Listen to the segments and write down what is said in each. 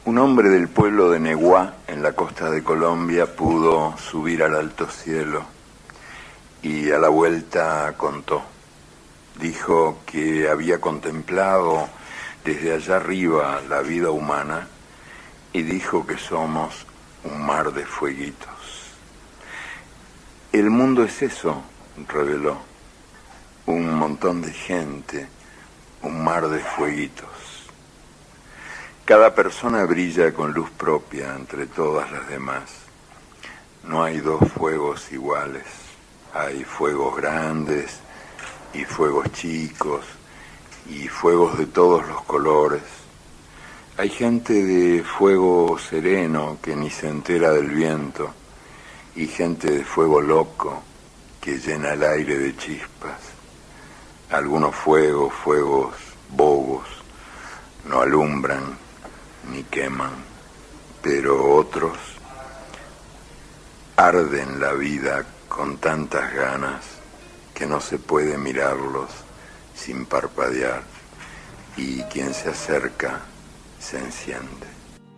Un hombre del pueblo de Neguá, en la costa de Colombia, pudo subir al alto cielo y a la vuelta contó. Dijo que había contemplado desde allá arriba la vida humana y dijo que somos un mar de fueguitos. El mundo es eso, reveló, un montón de gente, un mar de fueguitos. Cada persona brilla con luz propia entre todas las demás. No hay dos fuegos iguales. Hay fuegos grandes y fuegos chicos y fuegos de todos los colores. Hay gente de fuego sereno que ni se entera del viento y gente de fuego loco que llena el aire de chispas. Algunos fuegos bobos, no alumbran ni queman, pero otros arden la vida con tantas ganas que no se puede mirarlos sin parpadear, y quien se acerca se enciende.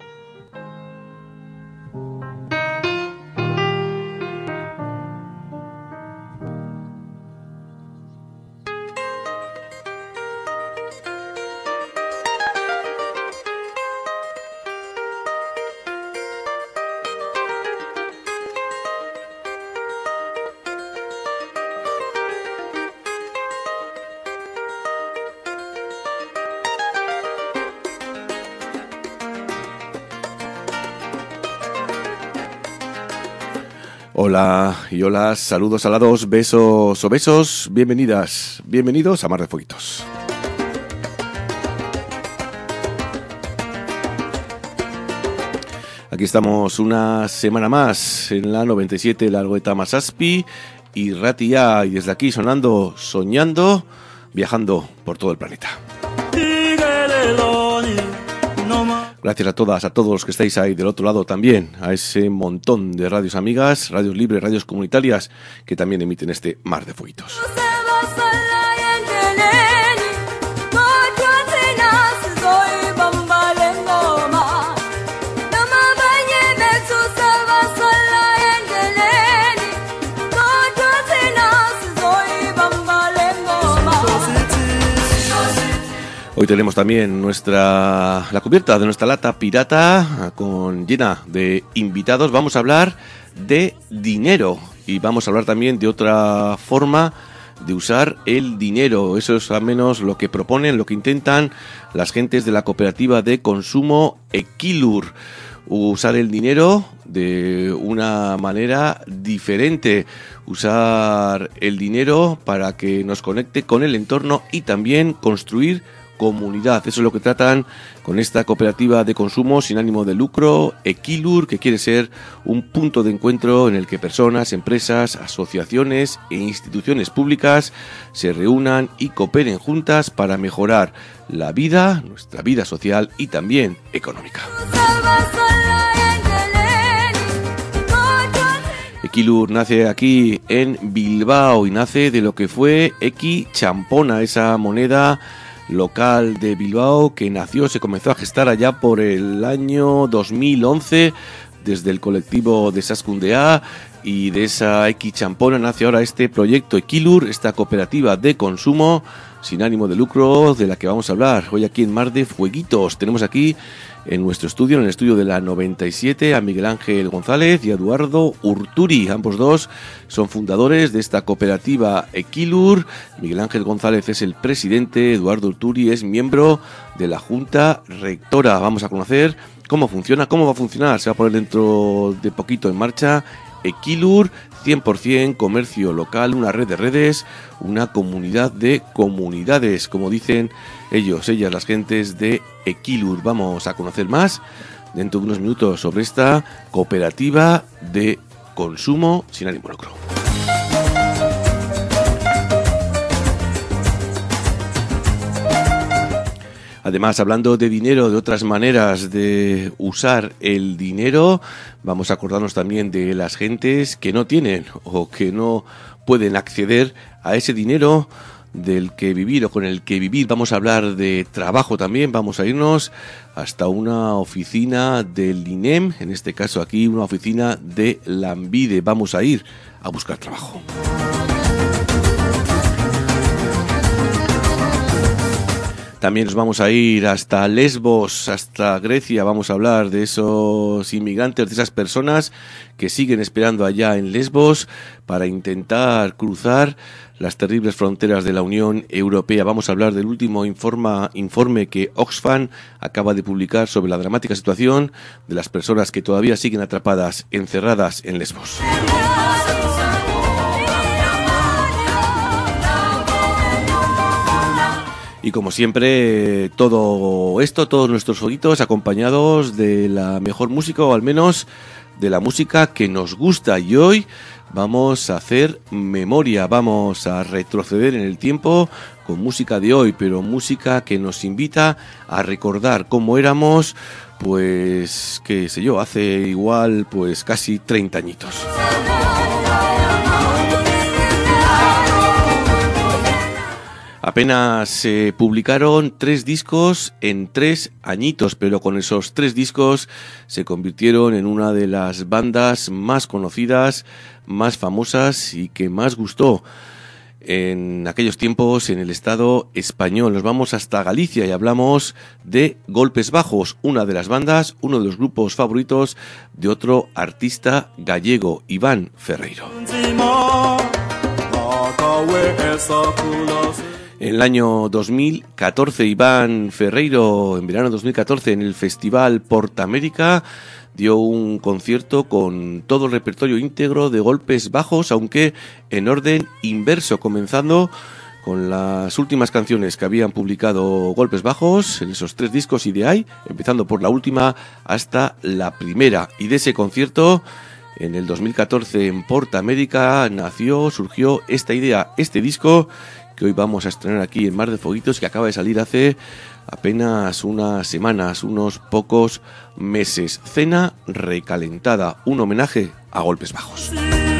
Hola y hola, saludos alados, besos o besos, bienvenidas, bienvenidos a Mar de Fueguitos. Aquí estamos una semana más en la 97, la Algoeta Masaspi y Ratia, y desde aquí sonando, soñando, viajando por todo el planeta. Gracias a todas, a todos los que estáis ahí del otro lado también, a ese montón de radios amigas, radios libres, radios comunitarias que también emiten este Mar de Fueguitos. Hoy tenemos también la cubierta de nuestra lata pirata llena de invitados. Vamos a hablar de dinero y vamos a hablar también de otra forma de usar el dinero. Eso es al menos lo que proponen, lo que intentan las gentes de la cooperativa de consumo Equilur. Usar el dinero de una manera diferente, usar el dinero para que nos conecte con el entorno y también construir comunidad. Eso es lo que tratan con esta cooperativa de consumo sin ánimo de lucro, Equilur, que quiere ser un punto de encuentro en el que personas, empresas, asociaciones e instituciones públicas se reúnan y cooperen juntas para mejorar la vida, nuestra vida social y también económica. Equilur nace aquí en Bilbao y nace de lo que fue Equi Champona, esa moneda local de Bilbao que se comenzó a gestar allá por el año 2011 desde el colectivo de Saskundea, y de esa Equi Champona nace ahora este proyecto Equilur, esta cooperativa de consumo sin ánimo de lucro de la que vamos a hablar hoy aquí en Mar de Fueguitos. Tenemos aquí en nuestro estudio, en el estudio de la 97, a Miguel Ángel González y a Eduardo Urturi. Ambos dos son fundadores de esta cooperativa Equilur. Miguel Ángel González es el presidente, Eduardo Urturi es miembro de la Junta Rectora. Vamos a conocer cómo funciona, cómo va a funcionar. Se va a poner dentro de poquito en marcha Equilur, 100% comercio local, una red de redes, una comunidad de comunidades, como dicen ellas, las gentes de Equilur. Vamos a conocer más dentro de unos minutos sobre esta cooperativa de consumo sin ánimo de lucro. Además, hablando de dinero, de otras maneras de usar el dinero, vamos a acordarnos también de las gentes que no tienen o que no pueden acceder a ese dinero del que vivir o con el que vivir. Vamos a hablar de trabajo también, vamos a irnos hasta una oficina del INEM, en este caso aquí una oficina de Lanbide. Vamos a ir a buscar trabajo. También nos vamos a ir hasta Lesbos, hasta Grecia. Vamos a hablar de esos inmigrantes, de esas personas que siguen esperando allá en Lesbos para intentar cruzar las terribles fronteras de la Unión Europea. Vamos a hablar del último informe que Oxfam acaba de publicar sobre la dramática situación de las personas que todavía siguen atrapadas, encerradas en Lesbos. Y como siempre, todo esto, todos nuestros jueguitos acompañados de la mejor música, o al menos de la música que nos gusta. Y hoy vamos a hacer memoria, vamos a retroceder en el tiempo con música de hoy, pero música que nos invita a recordar cómo éramos, pues, qué sé yo, hace igual, pues casi 30 añitos. Apenas se publicaron 3 discos en 3 añitos, pero con esos 3 discos se convirtieron en una de las bandas más conocidas, más famosas y que más gustó en aquellos tiempos en el Estado español. Nos vamos hasta Galicia y hablamos de Golpes Bajos, una de las bandas, uno de los grupos favoritos de otro artista gallego, Iván Ferreiro. En el año 2014, Iván Ferreiro, en verano de 2014, en el Festival Portamérica, dio un concierto con todo el repertorio íntegro de Golpes Bajos, aunque en orden inverso, comenzando con las últimas canciones que habían publicado Golpes Bajos en esos 3 discos y de ahí, empezando por la última hasta la primera. Y de ese concierto, en el 2014 en Portamérica, surgió esta idea, este disco que hoy vamos a estrenar aquí en Mar de Fueguitos, que acaba de salir hace apenas unas semanas, unos pocos meses. Cena recalentada, un homenaje a Golpes Bajos.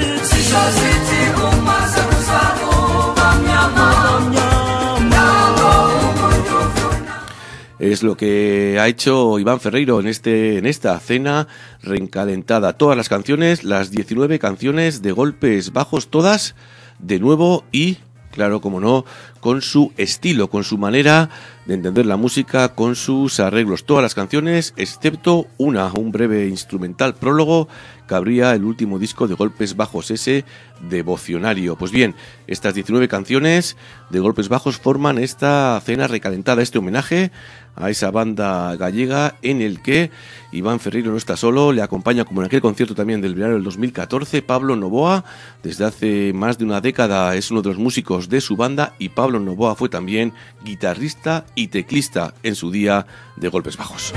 Es lo que ha hecho Iván Ferreiro en esta cena recalentada. Todas las canciones, las 19 canciones de Golpes Bajos, todas de nuevo y, claro, como no, con su estilo, con su manera de entender la música, con sus arreglos. Todas las canciones, excepto un breve instrumental prólogo que abría el último disco de Golpes Bajos, ese Devocionario. Pues bien, estas 19 canciones de Golpes Bajos forman esta cena recalentada, este homenaje a esa banda gallega en el que Iván Ferreiro no está solo, le acompaña, como en aquel concierto también del verano del 2014, Pablo Novoa. Desde hace más de una década es uno de los músicos de su banda y Pablo Novoa fue también guitarrista y teclista en su día de Golpes Bajos.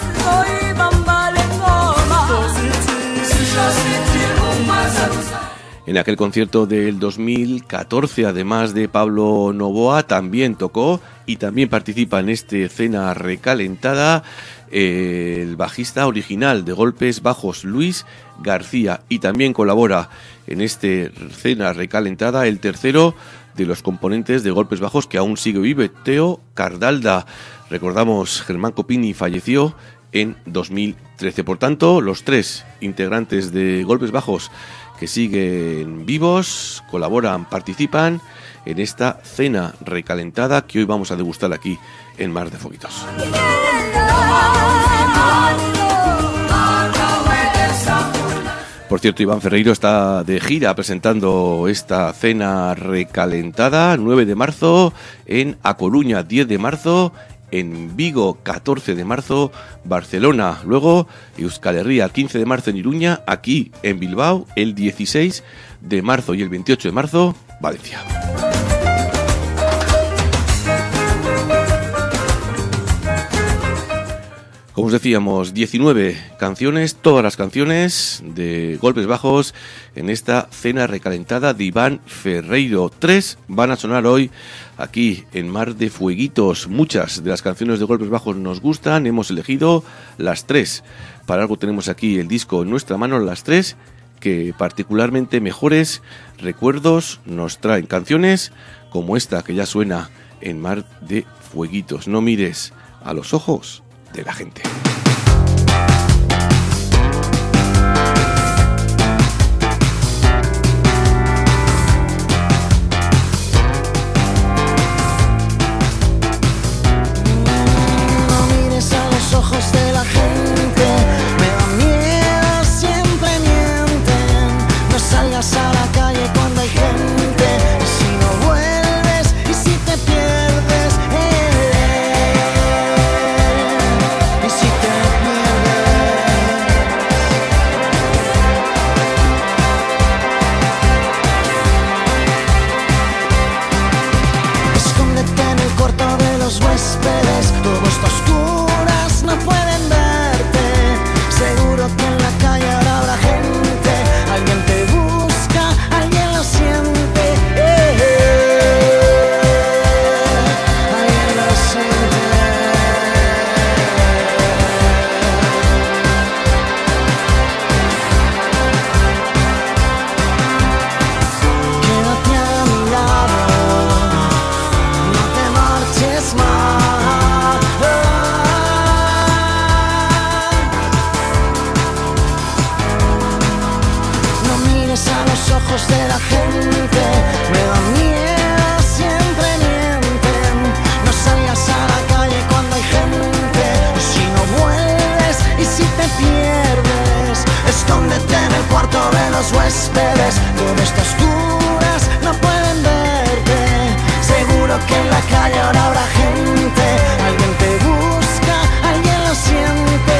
En aquel concierto del 2014, además de Pablo Novoa, también tocó y también participa en este cena recalentada el bajista original de Golpes Bajos, Luis García, y también colabora en este cena recalentada el tercero de los componentes de Golpes Bajos que aún sigue vivo, Teo Cardalda. Recordamos, Germán Copini falleció en 2013. Por tanto, los 3 integrantes de Golpes Bajos que siguen vivos, colaboran, participan en esta cena recalentada que hoy vamos a degustar aquí en Mar de Fueguitos. Por cierto, Iván Ferreiro está de gira presentando esta cena recalentada, 9 de marzo en A Coruña, 10 de marzo en Vigo, 14 de marzo, Barcelona, luego Euskal Herria, 15 de marzo en Iruña, aquí en Bilbao, el 16 de marzo y el 28 de marzo, Valencia. Como os decíamos, 19 canciones, todas las canciones de Golpes Bajos en esta cena recalentada de Iván Ferreiro. 3 van a sonar hoy aquí en Mar de Fueguitos. Muchas de las canciones de Golpes Bajos nos gustan, hemos elegido las 3. Para algo tenemos aquí el disco en nuestra mano, las 3 que particularmente mejores recuerdos nos traen. Canciones como esta que ya suena en Mar de Fueguitos. No mires a los ojos de la gente. Ojos de la gente, me da miedo, siempre mienten. No salgas a la calle cuando hay gente, y si no vuelves, y si te pierdes, y si te pierdes. Escóndete en el cuarto de los huéspedes, todo está oscuro. No pueden verte, seguro que en la calle ahora habrá gente, alguien te busca, alguien lo siente, alguien lo siente. Quédate a mi lado, no te marches más. A los ojos de la gente, me da miedo, siempre mienten. No salgas a la calle cuando hay gente, si no vuelves y si te pierdes. Escóndete en el cuarto de los huéspedes, todo está a oscuras, no pueden verte. Seguro que en la calle ahora habrá gente, alguien te busca, alguien lo siente.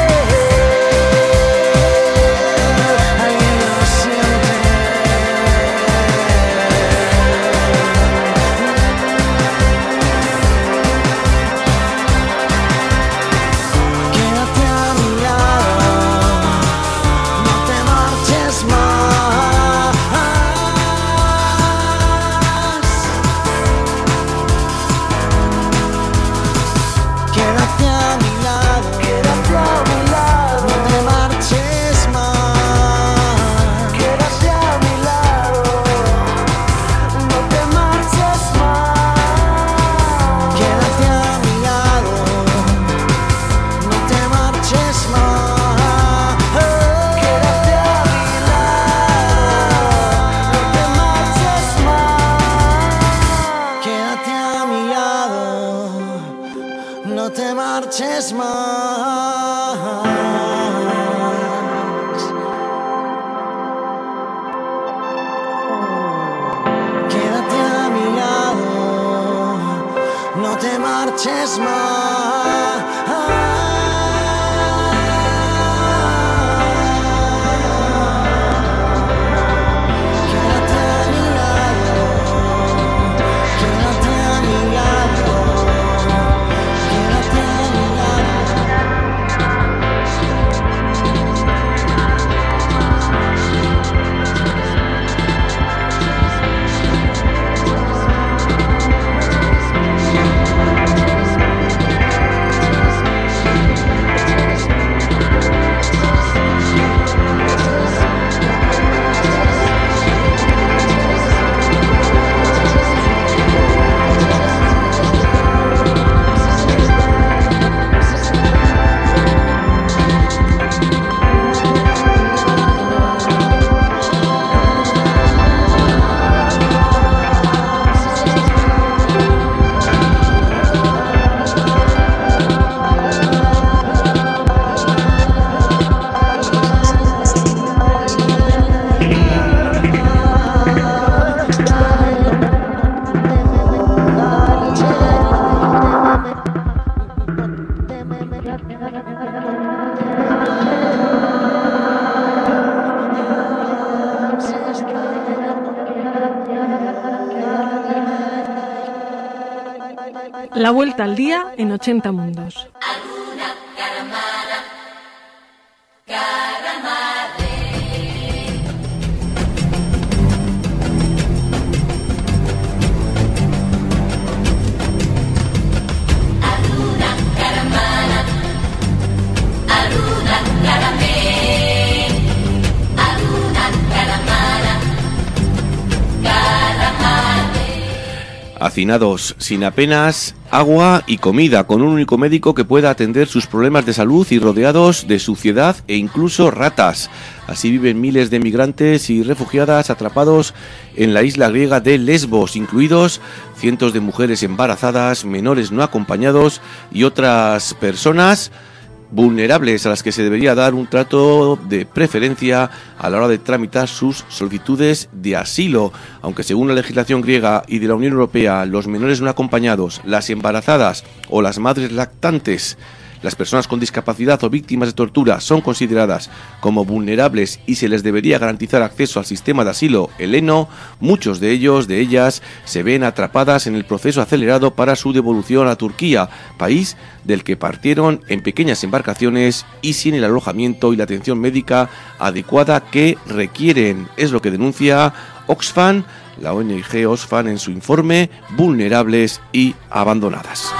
La vuelta al día en 80 mundos. hacinados, sin apenas agua y comida, con un único médico que pueda atender sus problemas de salud y rodeados de suciedad e incluso ratas. Así viven miles de migrantes y refugiadas atrapados en la isla griega de Lesbos, incluidos cientos de mujeres embarazadas, menores no acompañados y otras personas vulnerables a las que se debería dar un trato de preferencia a la hora de tramitar sus solicitudes de asilo, aunque según la legislación griega y de la Unión Europea, los menores no acompañados, las embarazadas o las madres lactantes, las personas con discapacidad o víctimas de tortura son consideradas como vulnerables y se les debería garantizar acceso al sistema de asilo heleno. Muchos de ellos, de ellas, se ven atrapadas en el proceso acelerado para su devolución a Turquía, país del que partieron en pequeñas embarcaciones y sin el alojamiento y la atención médica adecuada que requieren. Es lo que denuncia Oxfam, la ONG Oxfam, en su informe Vulnerables y Abandonadas.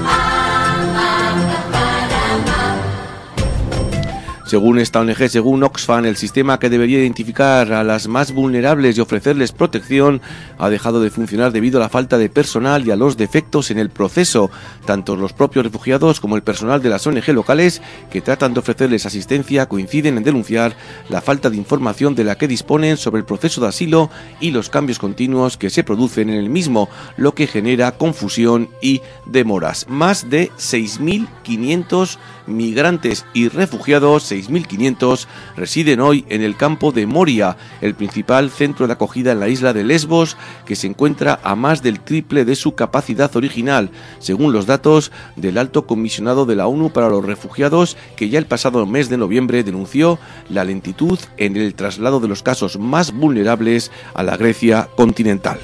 Según esta ONG, según Oxfam, el sistema que debería identificar a las más vulnerables y ofrecerles protección ha dejado de funcionar debido a la falta de personal y a los defectos en el proceso. Tanto los propios refugiados como el personal de las ONG locales que tratan de ofrecerles asistencia coinciden en denunciar la falta de información de la que disponen sobre el proceso de asilo y los cambios continuos que se producen en el mismo, lo que genera confusión y demoras. Más de 6.500 migrantes y refugiados, 6.500, residen hoy en el campo de Moria, el principal centro de acogida en la isla de Lesbos, que se encuentra a más del triple de su capacidad original, según los datos del Alto Comisionado de la ONU para los Refugiados, que ya el pasado mes de noviembre denunció la lentitud en el traslado de los casos más vulnerables a la Grecia continental.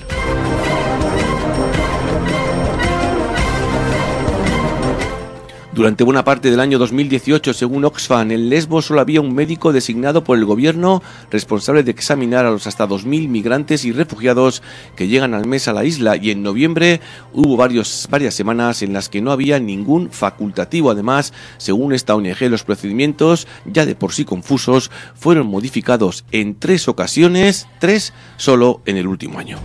Durante buena parte del año 2018, según Oxfam, en Lesbos solo había un médico designado por el gobierno responsable de examinar a los hasta 2.000 migrantes y refugiados que llegan al mes a la isla, y en noviembre hubo varias semanas en las que no había ningún facultativo. Además, según esta ONG, los procedimientos, ya de por sí confusos, fueron modificados en 3 ocasiones, 3 solo en el último año.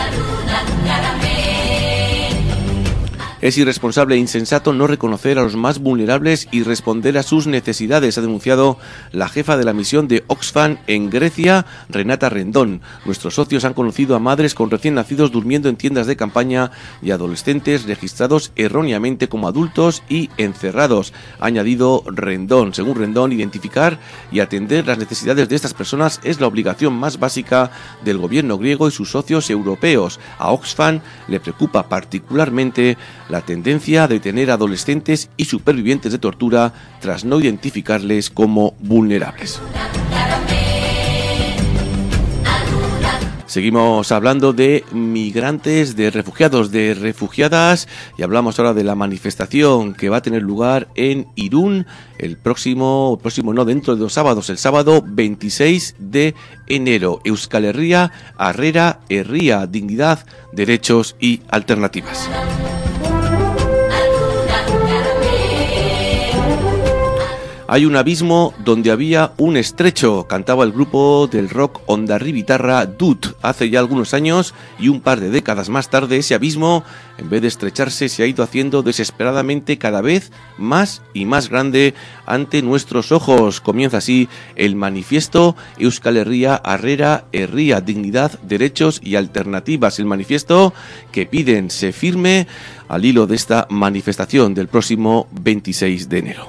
Es irresponsable e insensato no reconocer a los más vulnerables y responder a sus necesidades, ha denunciado la jefa de la misión de Oxfam en Grecia, Renata Rendón. Nuestros socios han conocido a madres con recién nacidos durmiendo en tiendas de campaña y adolescentes registrados erróneamente como adultos y encerrados, ha añadido Rendón. Según Rendón, identificar y atender las necesidades de estas personas es la obligación más básica del gobierno griego y sus socios europeos. A Oxfam le preocupa particularmente la tendencia de tener adolescentes y supervivientes de tortura tras no identificarles como vulnerables. Seguimos hablando de migrantes, de refugiados, de refugiadas, y hablamos ahora de la manifestación que va a tener lugar en Irún dentro de 2 sábados, el sábado 26 de enero. Euskal Herria, Harrera, Herria, dignidad, derechos y alternativas. Hay un abismo donde había un estrecho, cantaba el grupo del rock Hondarribitarra Dut hace ya algunos años, y un par de décadas más tarde ese abismo, en vez de estrecharse, se ha ido haciendo desesperadamente cada vez más y más grande ante nuestros ojos. Comienza así el manifiesto Euskal Herria, Harrera, Herria, dignidad, derechos y alternativas. El manifiesto que piden se firme al hilo de esta manifestación del próximo 26 de enero.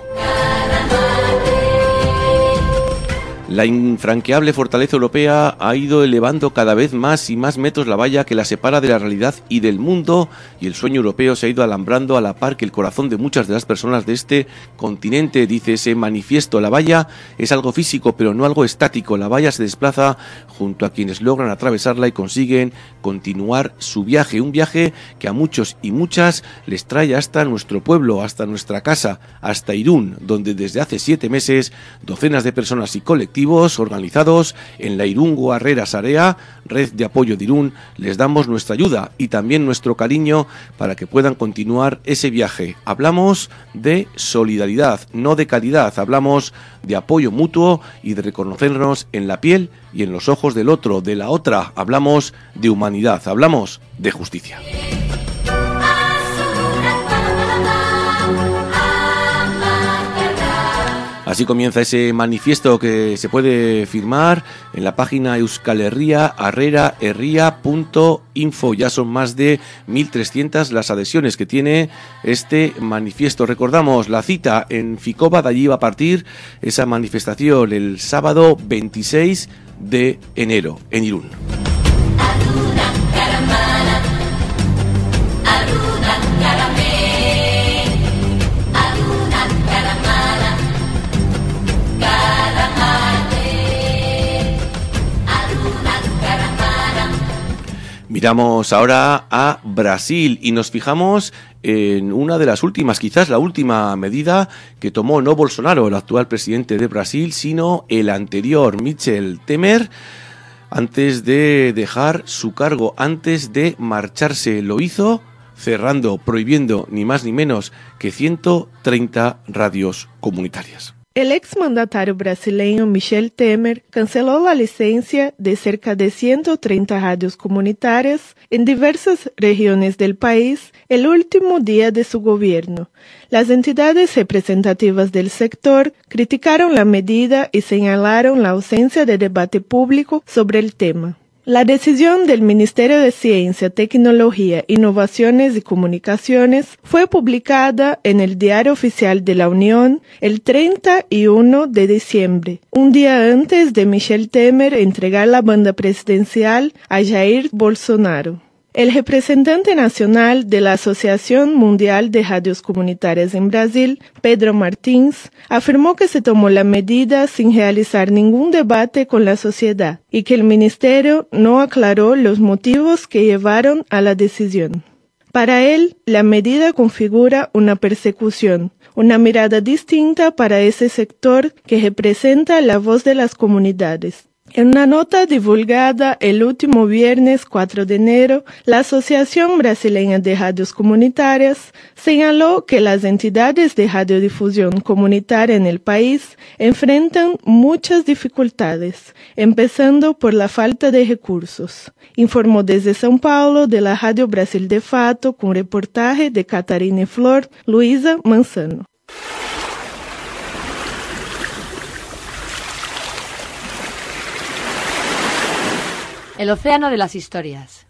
La infranqueable fortaleza europea ha ido elevando cada vez más y más metros la valla que la separa de la realidad y del mundo, y el sueño europeo se ha ido alambrando a la par que el corazón de muchas de las personas de este continente, dice ese manifiesto. La valla es algo físico, pero no algo estático. La valla se desplaza junto a quienes logran atravesarla y consiguen continuar su viaje, un viaje que a muchos y muchas les trae hasta nuestro pueblo, hasta nuestra casa, hasta Irún, donde desde hace 7 meses docenas de personas y colectivos organizados en la Irungo Harrera Sarea, red de apoyo de Irún, les damos nuestra ayuda y también nuestro cariño para que puedan continuar ese viaje. Hablamos de solidaridad, no de calidad. Hablamos de apoyo mutuo y de reconocernos en la piel y en los ojos del otro, de la otra. Hablamos de humanidad, hablamos de justicia. Así comienza ese manifiesto que se puede firmar en la página euskalherria@herria.info. Ya son más de 1.300 las adhesiones que tiene este manifiesto. Recordamos la cita en Ficoba, de allí va a partir esa manifestación el sábado 26 de enero en Irún. Miramos ahora a Brasil y nos fijamos en una de las últimas, quizás la última medida que tomó no Bolsonaro, el actual presidente de Brasil, sino el anterior, Michel Temer, antes de dejar su cargo, antes de marcharse. Lo hizo cerrando, prohibiendo ni más ni menos que 130 radios comunitarias. El exmandatario brasileño Michel Temer canceló la licencia de cerca de 130 radios comunitarias en diversas regiones del país el último día de su gobierno. Las entidades representativas del sector criticaron la medida y señalaron la ausencia de debate público sobre el tema. La decisión del Ministerio de Ciencia, Tecnología, Innovaciones y Comunicaciones fue publicada en el Diario Oficial de la Unión el 31 de diciembre, un día antes de Michel Temer entregar la banda presidencial a Jair Bolsonaro. El representante nacional de la Asociación Mundial de Radios Comunitarias en Brasil, Pedro Martins, afirmó que se tomó la medida sin realizar ningún debate con la sociedad y que el ministerio no aclaró los motivos que llevaron a la decisión. Para él, la medida configura una persecución, una mirada distinta para ese sector que representa la voz de las comunidades. En una nota divulgada el último viernes 4 de enero, la Asociación Brasileña de Radios Comunitarias señaló que las entidades de radiodifusión comunitaria en el país enfrentan muchas dificultades, empezando por la falta de recursos. Informó desde São Paulo de la Radio Brasil de Fato con reportaje de Catarina Flor, Luisa Manzano. El océano de las historias.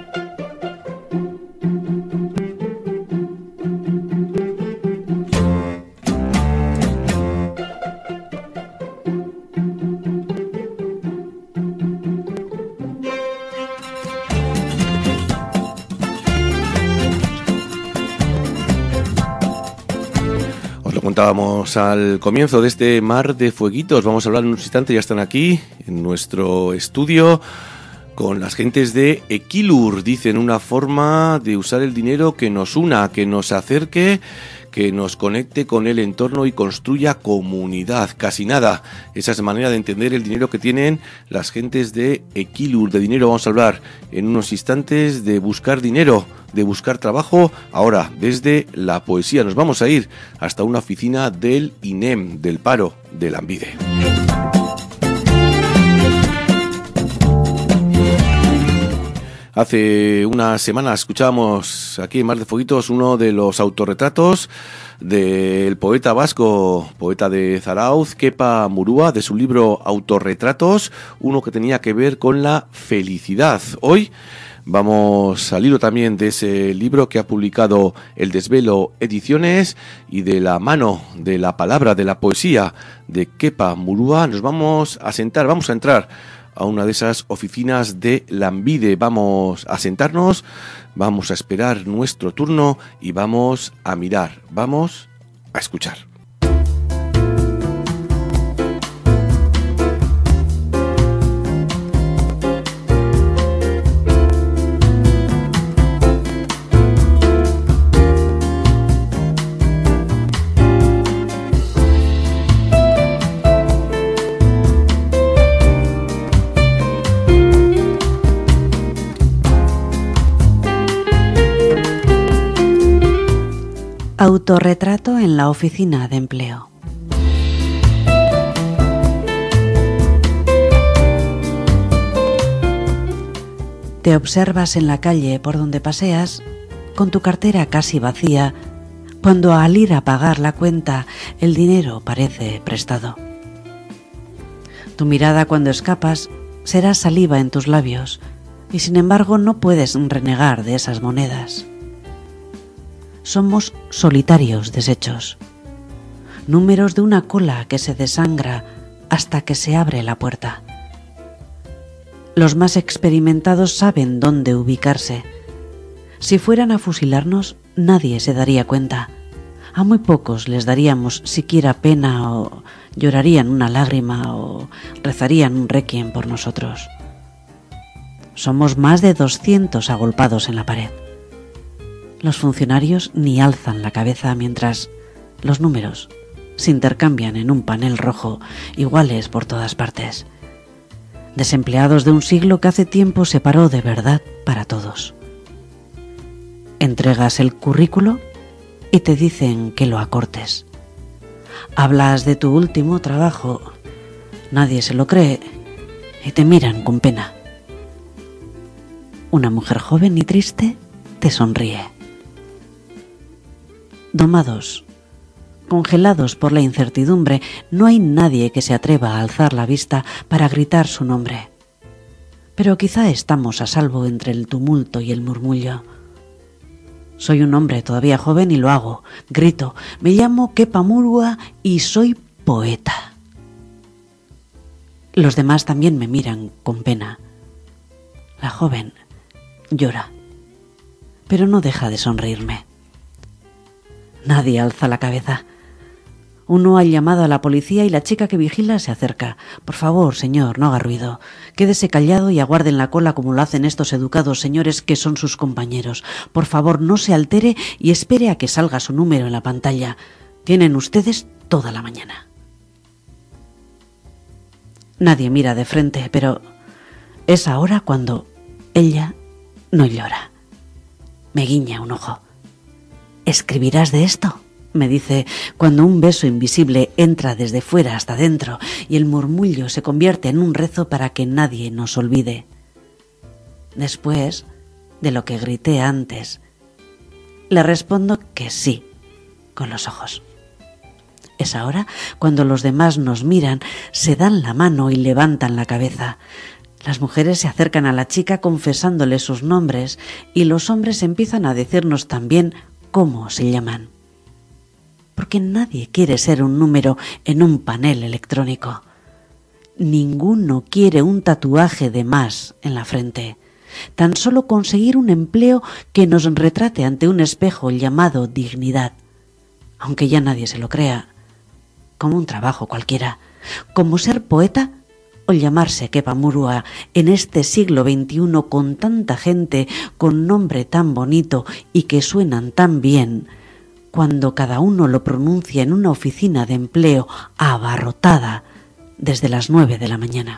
Os lo contábamos al comienzo de este Mar de Fueguitos. Vamos a hablar en un instante, ya están aquí en nuestro estudio con las gentes de Equilur. Dicen una forma de usar el dinero que nos una, que nos acerque, que nos conecte con el entorno y construya comunidad. Casi nada. Esa es la manera de entender el dinero que tienen las gentes de Equilur. De dinero vamos a hablar en unos instantes, de buscar dinero, de buscar trabajo. Ahora, desde la poesía, nos vamos a ir hasta una oficina del INEM, del paro de Lanbide. Hace unas semanas escuchábamos aquí en Mar de Fueguitos uno de los autorretratos del poeta vasco, poeta de Zarauz, Kepa Murúa, de su libro Autorretratos, uno que tenía que ver con la felicidad. Hoy vamos al hilo también de ese libro que ha publicado El Desvelo Ediciones, y de la mano de la palabra, de la poesía de Kepa Murúa nos vamos a sentar, vamos a entrar a una de esas oficinas de Lanbide. Vamos a sentarnos, vamos a esperar nuestro turno y vamos a mirar, vamos a escuchar. Autorretrato en la oficina de empleo. Te observas en la calle por donde paseas, con tu cartera casi vacía, cuando al ir a pagar la cuenta el dinero parece prestado. Tu mirada cuando escapas será saliva en tus labios y sin embargo no puedes renegar de esas monedas. Somos solitarios deshechos, números de una cola que se desangra hasta que se abre la puerta. Los más experimentados saben dónde ubicarse. Si fueran a fusilarnos, nadie se daría cuenta. A muy pocos les daríamos siquiera pena o llorarían una lágrima o rezarían un requiem por nosotros. Somos más de 200 agolpados en la pared. Los funcionarios ni alzan la cabeza mientras los números se intercambian en un panel rojo, iguales por todas partes. Desempleados de un siglo que hace tiempo se paró de verdad para todos. Entregas el currículo y te dicen que lo acortes. Hablas de tu último trabajo, nadie se lo cree y te miran con pena. Una mujer joven y triste te sonríe. Domados, congelados por la incertidumbre, no hay nadie que se atreva a alzar la vista para gritar su nombre. Pero quizá estamos a salvo entre el tumulto y el murmullo. Soy un hombre todavía joven y lo hago. Grito, me llamo Kepa Murua y soy poeta. Los demás también me miran con pena. La joven llora, pero no deja de sonreírme. Nadie alza la cabeza. Uno ha llamado a la policía y la chica que vigila se acerca. Por favor, señor, no haga ruido. Quédese callado y aguarde en la cola como lo hacen estos educados señores que son sus compañeros. Por favor, no se altere y espere a que salga su número en la pantalla. Tienen ustedes toda la mañana. Nadie mira de frente, pero es ahora cuando ella no llora. Me guiña un ojo. ¿Escribirás de esto?, me dice cuando un beso invisible entra desde fuera hasta dentro y el murmullo se convierte en un rezo para que nadie nos olvide. Después de lo que grité antes, le respondo que sí, con los ojos. Es ahora cuando los demás nos miran, se dan la mano y levantan la cabeza. Las mujeres se acercan a la chica confesándole sus nombres y los hombres empiezan a decirnos también cómo se llaman. Porque nadie quiere ser un número en un panel electrónico. Ninguno quiere un tatuaje de más en la frente. Tan solo conseguir un empleo que nos retrate ante un espejo llamado dignidad, aunque ya nadie se lo crea, como un trabajo cualquiera, como ser poeta o llamarse Kepa Murua en este siglo XXI con tanta gente con nombre tan bonito y que suenan tan bien, cuando cada uno lo pronuncia en una oficina de empleo abarrotada desde las 9 de la mañana.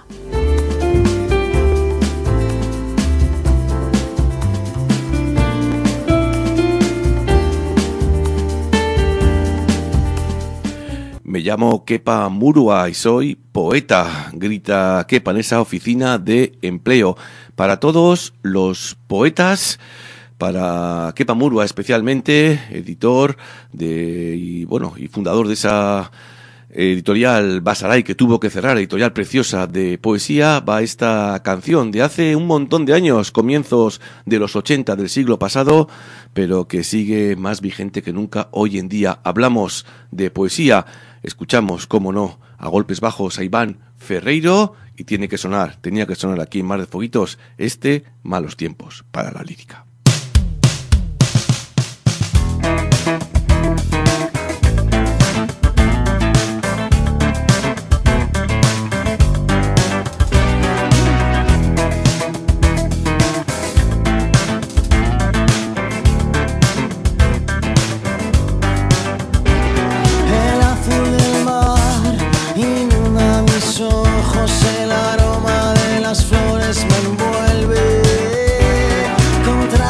Me llamo Kepa Murua y soy poeta, grita Kepa en esa oficina de empleo. Para todos los poetas, para Kepa Murua especialmente, editor y fundador de esa editorial Basarai que tuvo que cerrar, editorial preciosa de poesía, va esta canción de hace un montón de años, comienzos de los 80 del siglo pasado, pero que sigue más vigente que nunca hoy en día. Hablamos de poesía, escuchamos, cómo no, a golpes bajos a Iván Ferreiro y tenía que sonar aquí en Mar de Foguitos, Malos Tiempos para la lírica. El aroma de las flores me envuelve contra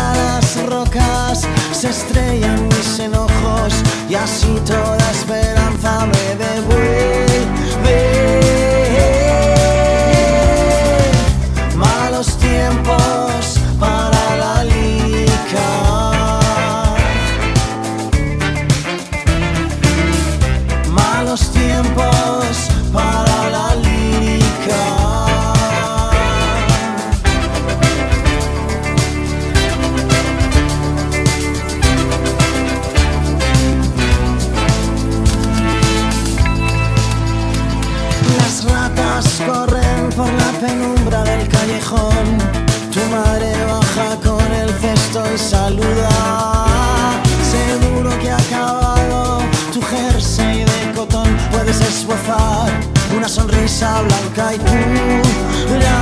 Todas corren por la penumbra del callejón. Tu madre baja con el cesto y saluda. Seguro que ha acabado tu jersey de cotón. Puedes esbozar una sonrisa blanca y pura.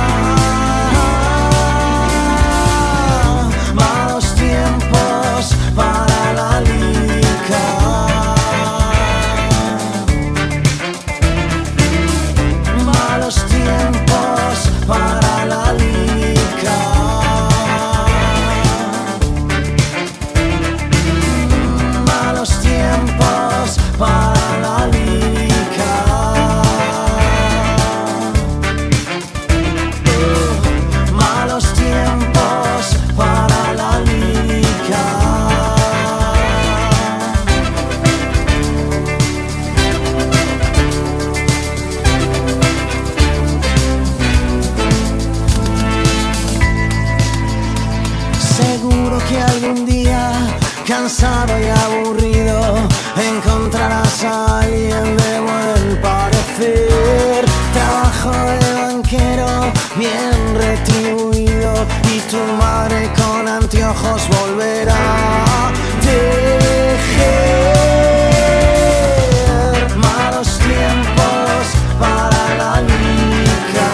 Malos tiempos para la lica. Malos tiempos para la lica. Malos tiempos para la lica. Malos tiempos para la lica. Seguro que algún día, cansado y aburrido, encontrarás a alguien de buen parecer. Trabajo de banquero bien retribuido y tu madre con anteojos volverá a tejer. Malos tiempos para la lica.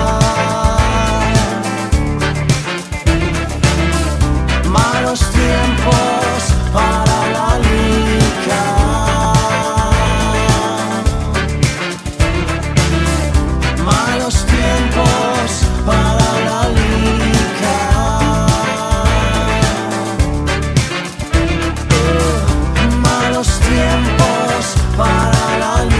Malos tiempos para la lica. Malos tiempos para la lica. Malos tiempos para la lica.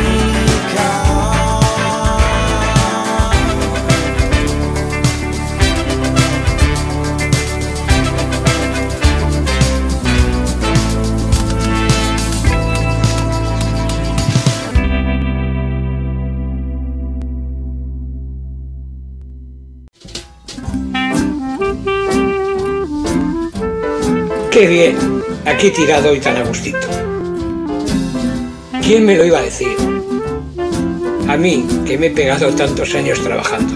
¡Qué bien! Aquí tirado y tan a gustito. ¿Quién me lo iba a decir? A mí, que me he pegado tantos años trabajando.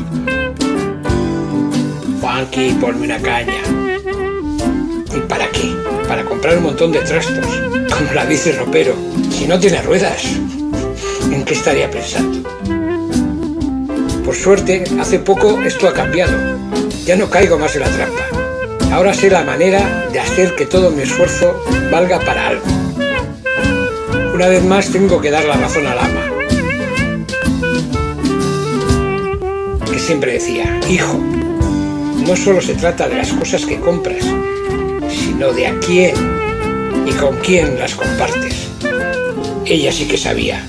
Juanqui, ponme una caña. ¿Y para qué? Para comprar un montón de trastos, como la bici ropero, si no tiene ruedas. ¿En qué estaría pensando? Por suerte, hace poco esto ha cambiado. Ya no caigo más en la trampa. Ahora sé la manera de hacer que todo mi esfuerzo valga para algo. Una vez más tengo que dar la razón al ama, que siempre decía: hijo, no solo se trata de las cosas que compras, sino de a quién y con quién las compartes. Ella sí que sabía.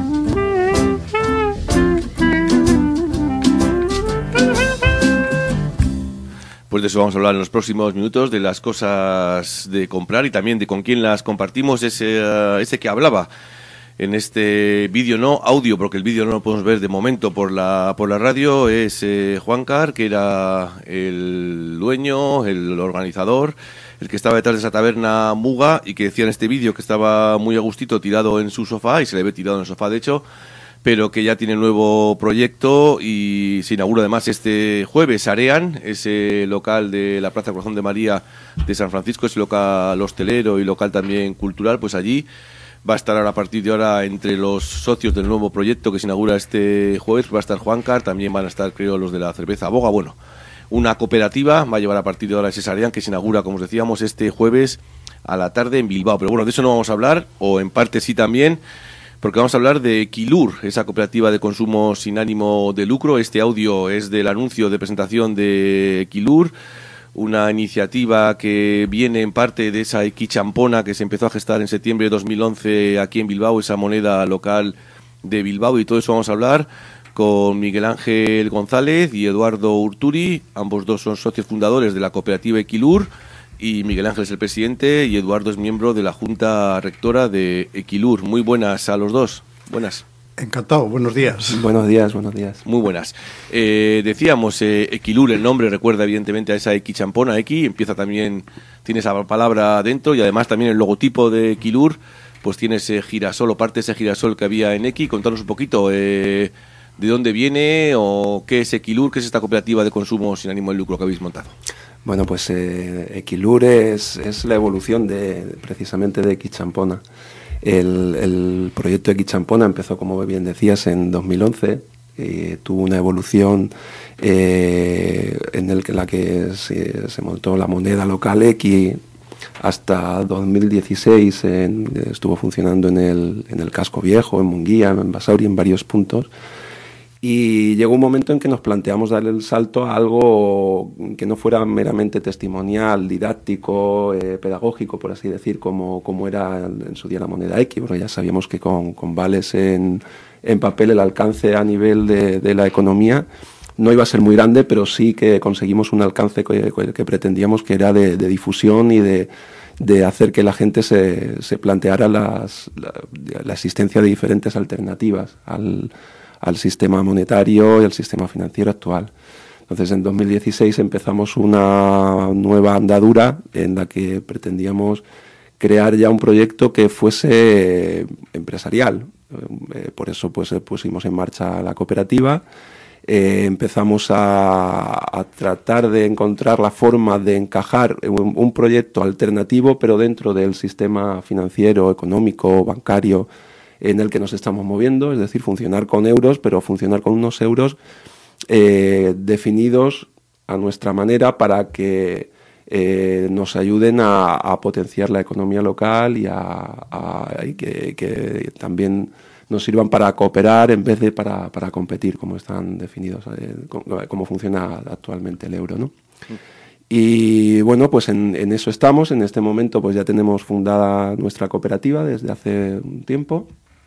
Pues de eso vamos a hablar en los próximos minutos, de las cosas de comprar y también de con quién las compartimos. Ese que hablaba en este vídeo, no audio, porque el vídeo no lo podemos ver de momento por la radio, es Juancar, que era el dueño, el organizador, el que estaba detrás de esa taberna Muga y que decía en este vídeo que estaba muy a gustito tirado en su sofá, y se le ve tirado en el sofá de hecho, pero que ya tiene nuevo proyecto y se inaugura además este jueves Arean, ese local de la Plaza Corazón de María de San Francisco, ese local hostelero y local también cultural. Pues allí va a estar ahora, a partir de ahora, entre los socios del nuevo proyecto que se inaugura este jueves, va a estar Juancar, también van a estar, creo, los de la cerveza Boga. Bueno, una cooperativa va a llevar a partir de ahora ese Arean, que se inaugura, como os decíamos, este jueves a la tarde en Bilbao. Pero bueno, de eso no vamos a hablar, o en parte sí también, porque vamos a hablar de Equilur, esa cooperativa de consumo sin ánimo de lucro. Este audio es del anuncio de presentación de Equilur, una iniciativa que viene en parte de esa equichampona que se empezó a gestar en septiembre de 2011 aquí en Bilbao, esa moneda local de Bilbao, y todo eso vamos a hablar con Miguel Ángel González y Eduardo Urturi. Ambos dos son socios fundadores de la cooperativa Equilur, y Miguel Ángel es el presidente y Eduardo es miembro de la Junta Rectora de Equilur. Muy buenas a los dos. Buenas. Encantado, buenos días. Buenos días, buenos días. Muy buenas. Decíamos, Equilur, el nombre recuerda evidentemente a esa equichampona. Equi empieza también, tiene esa palabra dentro, y además también el logotipo de Equilur pues tiene ese girasol o parte de ese girasol que había en Equi. Contanos un poquito, de dónde viene o qué es Equilur, qué es esta cooperativa de consumo sin ánimo de lucro que habéis montado. Bueno, pues Equilur es la evolución precisamente de X Champona. El proyecto X Champona empezó, como bien decías, en 2011. Tuvo una evolución en la que se montó la moneda local X. Hasta 2016 estuvo funcionando en el Casco Viejo, en Munguía, en Basauri, en varios puntos. Y llegó un momento en que nos planteamos dar el salto a algo que no fuera meramente testimonial, didáctico, pedagógico, por así decir, como era en su día la moneda X. Porque ya sabíamos que con vales en papel el alcance a nivel de la economía no iba a ser muy grande, pero sí que conseguimos un alcance que pretendíamos, que era de difusión y de hacer que la gente se planteara la existencia de diferentes alternativas al sistema monetario y al sistema financiero actual. Entonces, en 2016 empezamos una nueva andadura en la que pretendíamos crear ya un proyecto que fuese empresarial. Por eso pues pusimos en marcha la cooperativa. Empezamos a tratar de encontrar la forma de encajar un proyecto alternativo, pero dentro del sistema financiero, económico, bancario en el que nos estamos moviendo, es decir, funcionar con euros, pero funcionar con unos euros definidos a nuestra manera para que nos ayuden a potenciar la economía local y que también nos sirvan para cooperar en vez de para competir, como están definidos, como funciona actualmente el euro, ¿no? Y bueno, pues en eso estamos. En este momento pues ya tenemos fundada nuestra cooperativa desde hace un tiempo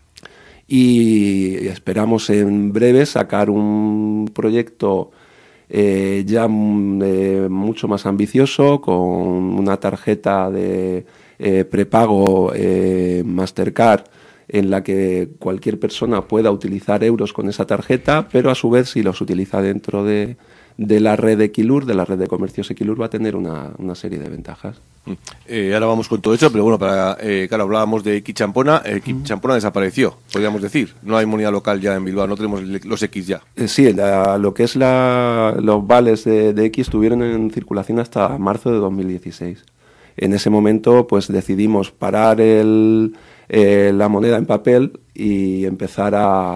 y esperamos en breve sacar un proyecto ya mucho más ambicioso, con una tarjeta de prepago Mastercard en la que cualquier persona pueda utilizar euros con esa tarjeta, pero a su vez, si los utiliza dentro de la red de Equilur, de la red de comercios Equilur, va a tener una serie de ventajas. Ahora vamos con todo eso, pero bueno, claro, hablábamos de X Champona. X Champona desapareció, podríamos decir. No hay moneda local ya en Bilbao, no tenemos los X ya. Sí, lo que es los vales de X estuvieron en circulación hasta marzo de 2016. En ese momento pues decidimos parar la moneda en papel y empezar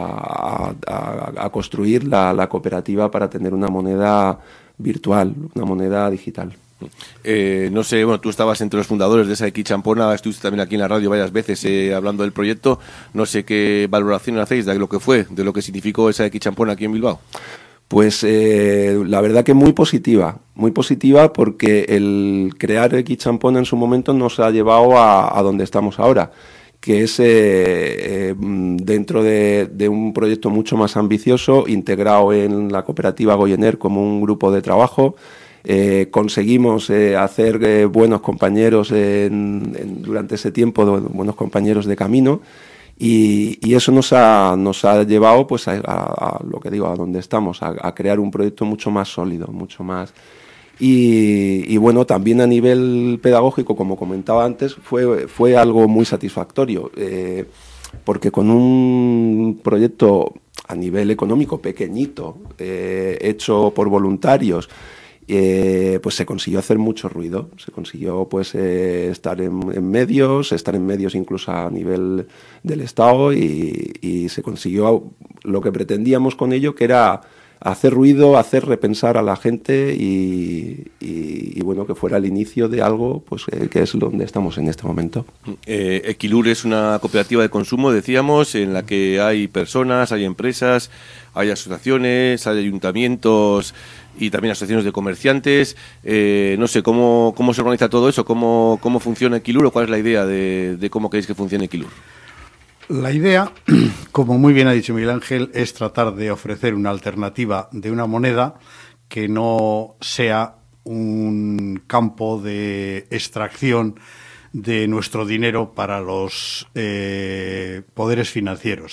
a construir la cooperativa para tener una moneda virtual, una moneda digital. No sé, bueno, tú estabas entre los fundadores de esa X Champona, estuviste también aquí en la radio varias veces hablando del proyecto. No sé qué valoración hacéis de lo que fue, de lo que significó esa X Champona aquí en Bilbao. Pues la verdad que muy positiva porque el crear X Champona en su momento nos ha llevado a donde estamos ahora, que es dentro de un proyecto mucho más ambicioso, integrado en la cooperativa Goyener como un grupo de trabajo. Conseguimos hacer buenos compañeros durante ese tiempo, buenos compañeros de camino, y eso nos ha llevado pues a lo que digo, a donde estamos, a crear un proyecto mucho más sólido, mucho más. Y bueno, también a nivel pedagógico, como comentaba antes, fue algo muy satisfactorio, porque con un proyecto a nivel económico pequeñito, hecho por voluntarios, pues se consiguió hacer mucho ruido, se consiguió pues estar en medios incluso a nivel del Estado, y se consiguió lo que pretendíamos con ello, que era hacer ruido, hacer repensar a la gente y bueno, que fuera el inicio de algo pues que es donde estamos en este momento. Equilur es una cooperativa de consumo, decíamos, en la que hay personas, hay empresas, hay asociaciones, hay ayuntamientos y también asociaciones de comerciantes. No sé, ¿cómo se organiza todo eso? ¿Cómo funciona Equilur o cuál es la idea de cómo queréis que funcione Equilur? La idea, como muy bien ha dicho Miguel Ángel, es tratar de ofrecer una alternativa de una moneda que no sea un campo de extracción de nuestro dinero para los poderes financieros.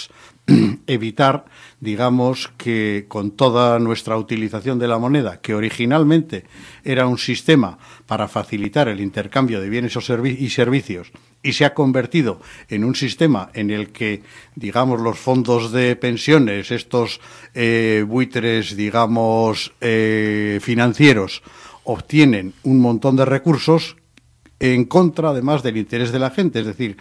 evitar, digamos, que con toda nuestra utilización de la moneda, que originalmente era un sistema para facilitar el intercambio de bienes y servicios, y se ha convertido en un sistema en el que, digamos, los fondos de pensiones, estos buitres, digamos, financieros, obtienen un montón de recursos en contra, además, del interés de la gente. Es decir,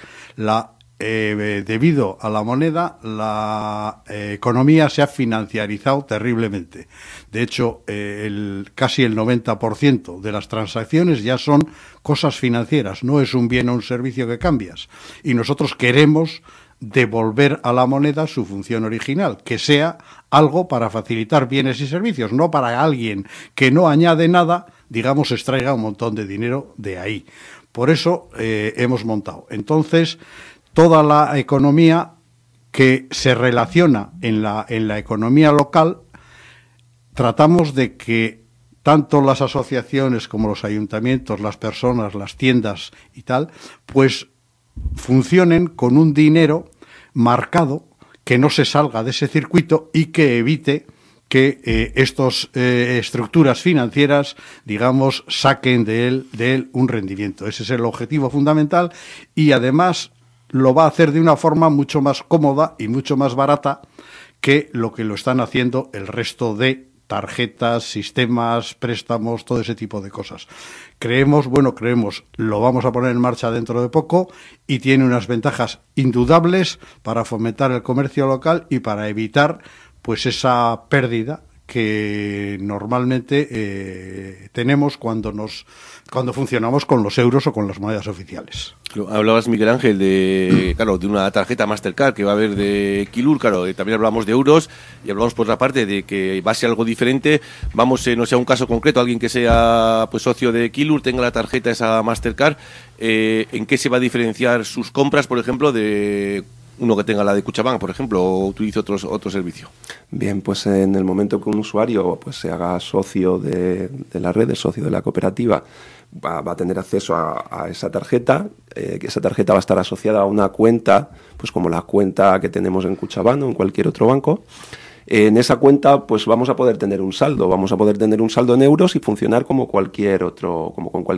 debido a la moneda, la economía se ha financiarizado terriblemente. De hecho, casi el 90% de las transacciones ya son cosas financieras, no es un bien o un servicio que cambias. Y nosotros queremos devolver a la moneda su función original, que sea algo para facilitar bienes y servicios, no para alguien que no añade nada, digamos, extraiga un montón de dinero de ahí. Por eso hemos montado. Entonces, toda la economía que se relaciona en la economía local, tratamos de que tanto las asociaciones como los ayuntamientos, las personas, las tiendas y tal, pues funcionen con un dinero marcado que no se salga de ese circuito y que evite que estas estructuras financieras, digamos, saquen de él un rendimiento. Ese es el objetivo fundamental y además lo va a hacer de una forma mucho más cómoda y mucho más barata que lo están haciendo el resto de tarjetas, sistemas, préstamos, todo ese tipo de cosas. Creemos, lo vamos a poner en marcha dentro de poco y tiene unas ventajas indudables para fomentar el comercio local y para evitar pues esa pérdida que normalmente tenemos cuando funcionamos con los euros o con las monedas oficiales. Hablabas, Miguel Ángel, de una tarjeta Mastercard que va a haber de Kilur, también hablamos de euros y hablamos por otra parte de que va a ser algo diferente. Vamos, no sea un caso concreto, alguien que sea pues socio de Kilur, tenga la tarjeta esa Mastercard, ¿en qué se va a diferenciar sus compras, por ejemplo, de uno que tenga la de Kutxabank, por ejemplo, o utilice otro servicio? Bien, pues en el momento que un usuario pues se haga socio de la red, socio de la cooperativa, va a tener acceso a esa tarjeta, que esa tarjeta va a estar asociada a una cuenta, pues como la cuenta que tenemos en Kutxabank o en cualquier otro banco. En esa cuenta pues vamos a poder tener un saldo, en euros y funcionar como con cualquier otro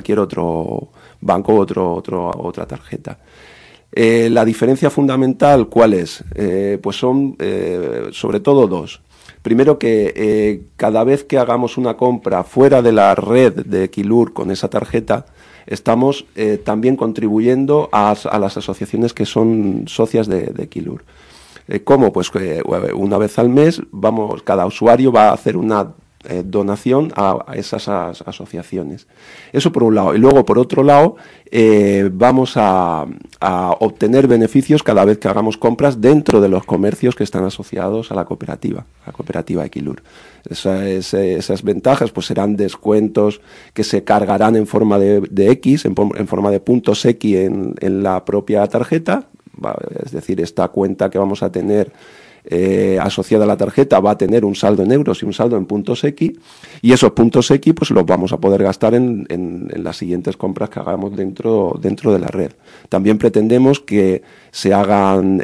banco o otra tarjeta. La diferencia fundamental, ¿cuál es? Pues son sobre todo dos. Primero que cada vez que hagamos una compra fuera de la red de Kilur con esa tarjeta, estamos también contribuyendo a las asociaciones que son socias de Kilur. ¿Cómo? Pues una vez al mes cada usuario va a hacer una donación a esas asociaciones. Eso por un lado. Y luego, por otro lado, vamos a obtener beneficios cada vez que hagamos compras dentro de los comercios que están asociados a la cooperativa Equilur. Esas ventajas pues serán descuentos que se cargarán en forma de X, en forma de puntos X en la propia tarjeta. Es decir, esta cuenta que vamos a tener asociada a la tarjeta va a tener un saldo en euros y un saldo en puntos X, y esos puntos X pues los vamos a poder gastar en las siguientes compras que hagamos dentro de la red. También pretendemos que se hagan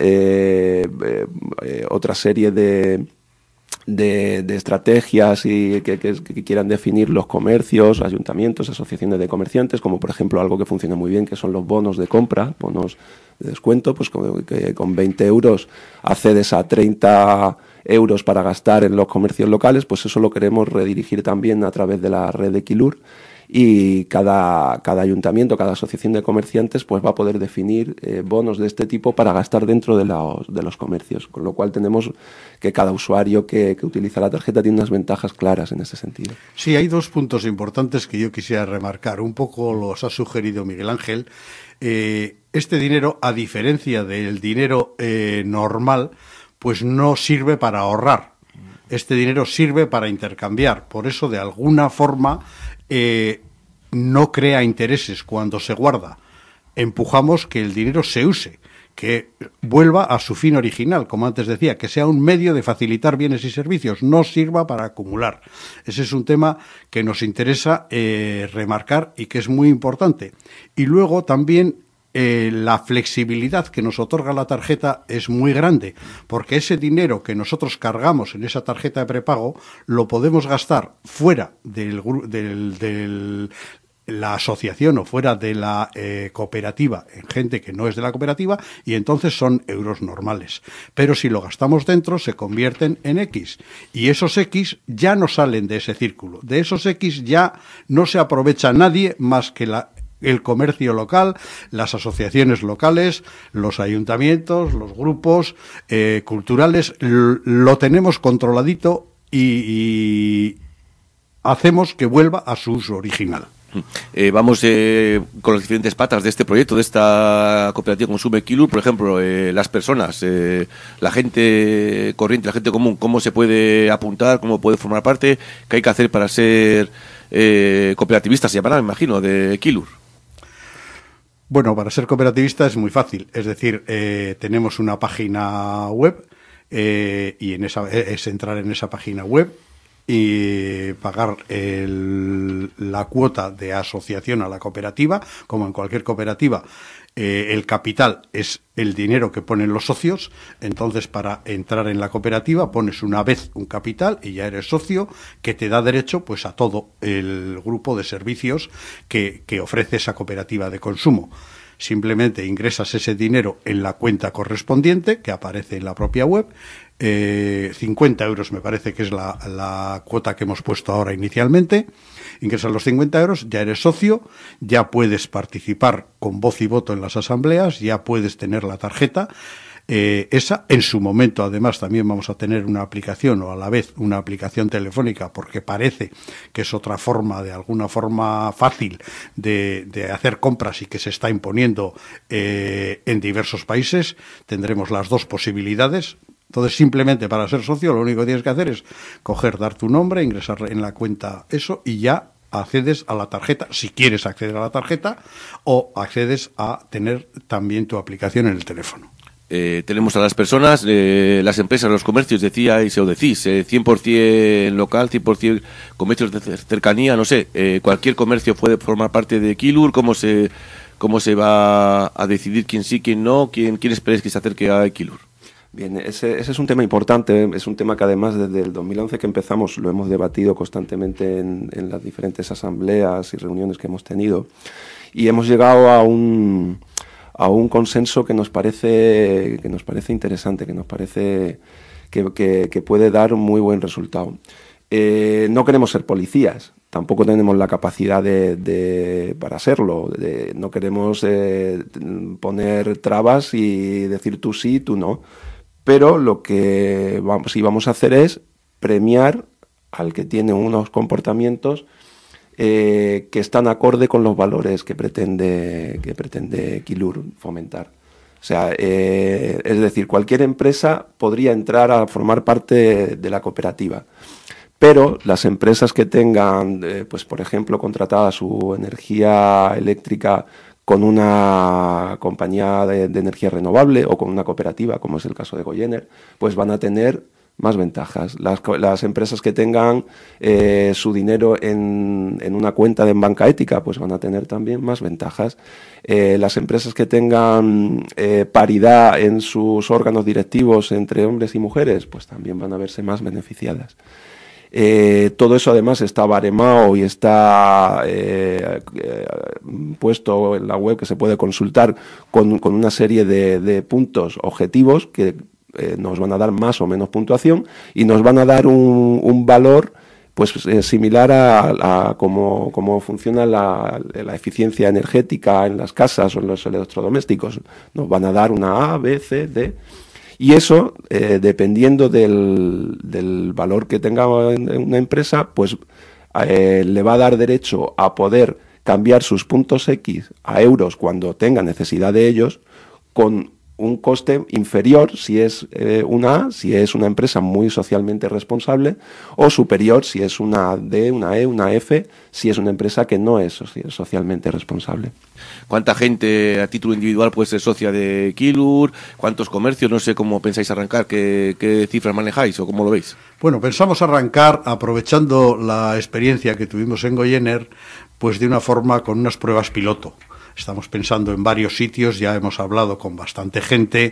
otra serie de estrategias y que quieran definir los comercios, ayuntamientos, asociaciones de comerciantes, como por ejemplo algo que funciona muy bien, que son los bonos de compra, bonos de descuento, pues que con 20 euros accedes a 30 euros para gastar en los comercios locales. Pues eso lo queremos redirigir también a través de la red de Kilur, y cada ayuntamiento, cada asociación de comerciantes pues va a poder definir bonos de este tipo para gastar dentro de los comercios, con lo cual tenemos que cada usuario que utiliza la tarjeta tiene unas ventajas claras en ese sentido. Sí, hay dos puntos importantes que yo quisiera remarcar. Un poco los ha sugerido Miguel Ángel. Este dinero, a diferencia del dinero normal, pues no sirve para ahorrar. Este dinero sirve para intercambiar. Por eso, de alguna forma, no crea intereses cuando se guarda. Empujamos que el dinero se use, que vuelva a su fin original, como antes decía, que sea un medio de facilitar bienes y servicios, no sirva para acumular. Ese es un tema que nos interesa remarcar y que es muy importante. Y luego también la flexibilidad que nos otorga la tarjeta es muy grande, porque ese dinero que nosotros cargamos en esa tarjeta de prepago lo podemos gastar fuera de la asociación o fuera de la cooperativa en gente que no es de la cooperativa, y entonces son euros normales. Pero si lo gastamos dentro se convierten en X, y esos X ya no salen de ese círculo. De esos X ya no se aprovecha nadie más que el comercio local, las asociaciones locales, los ayuntamientos, los grupos culturales. Lo tenemos controladito y hacemos que vuelva a su uso original. Vamos con las diferentes patas de este proyecto, de esta cooperativa Consume Kilur. Por ejemplo, las personas, la gente corriente, la gente común, ¿cómo se puede apuntar? ¿Cómo puede formar parte? ¿Qué hay que hacer para ser cooperativista? Se llamará, me imagino, de Kilur. Bueno, para ser cooperativista es muy fácil. Es decir, tenemos una página web y es entrar en esa página web y pagar la cuota de asociación a la cooperativa. Como en cualquier cooperativa, el capital es el dinero que ponen los socios. Entonces, para entrar en la cooperativa pones una vez un capital y ya eres socio, que te da derecho pues a todo el grupo de servicios que ofrece esa cooperativa de consumo. Simplemente ingresas ese dinero en la cuenta correspondiente que aparece en la propia web. 50 euros me parece que es la cuota que hemos puesto ahora inicialmente. Ingresas los 50 euros, ya eres socio, ya puedes participar con voz y voto en las asambleas, ya puedes tener la tarjeta. Esa, en su momento, además, también vamos a tener una aplicación, o a la vez una aplicación telefónica, porque parece que es otra forma, de alguna forma fácil de hacer compras y que se está imponiendo en diversos países. Tendremos las dos posibilidades. Entonces, simplemente para ser socio, lo único que tienes que hacer es dar tu nombre, ingresar en la cuenta eso, y ya accedes a la tarjeta, si quieres acceder a la tarjeta, o accedes a tener también tu aplicación en el teléfono. Tenemos a las personas, las empresas, los comercios, decíais o decís, 100% local, 100% comercios de cercanía, no sé, cualquier comercio puede formar parte de Kilur. ¿Cómo se va a decidir quién sí, quién no? ¿Quién esperáis que se acerque a Kilur? Bien, ese es un tema importante, es un tema que además desde el 2011 que empezamos lo hemos debatido constantemente en las diferentes asambleas y reuniones que hemos tenido, y hemos llegado a un consenso que nos parece interesante, que nos parece que puede dar un muy buen resultado. No queremos ser policías, tampoco tenemos la capacidad para serlo, no queremos poner trabas y decir tú sí, tú no. Pero lo que sí vamos a hacer es premiar al que tiene unos comportamientos que están acorde con los valores que pretende Kilur fomentar. O sea, es decir, cualquier empresa podría entrar a formar parte de la cooperativa, pero las empresas que tengan, pues por ejemplo, contratada su energía eléctrica con una compañía de energía renovable o con una cooperativa, como es el caso de Goyener, pues van a tener más ventajas. Las empresas que tengan su dinero en una cuenta en banca ética, pues van a tener también más ventajas. Las empresas que tengan paridad en sus órganos directivos entre hombres y mujeres, pues también van a verse más beneficiadas. Todo eso además está baremado y está puesto en la web, que se puede consultar con una serie de puntos objetivos que nos van a dar más o menos puntuación y nos van a dar un valor pues similar a cómo funciona la eficiencia energética en las casas o en los electrodomésticos. Nos van a dar una A, B, C, D. Y eso, dependiendo del valor que tenga una empresa, pues le va a dar derecho a poder cambiar sus puntos X a euros cuando tenga necesidad de ellos, con un coste inferior si es una A, si es una empresa muy socialmente responsable, o superior si es una D, una E, una F, si es una empresa que no es socialmente responsable. ¿Cuánta gente a título individual puede ser socia de Kilur? ¿Cuántos comercios? No sé cómo pensáis arrancar, qué cifras manejáis o cómo lo veis. Bueno, pensamos arrancar aprovechando la experiencia que tuvimos en Goyener, pues de una forma con unas pruebas piloto. Estamos pensando en varios sitios, ya hemos hablado con bastante gente,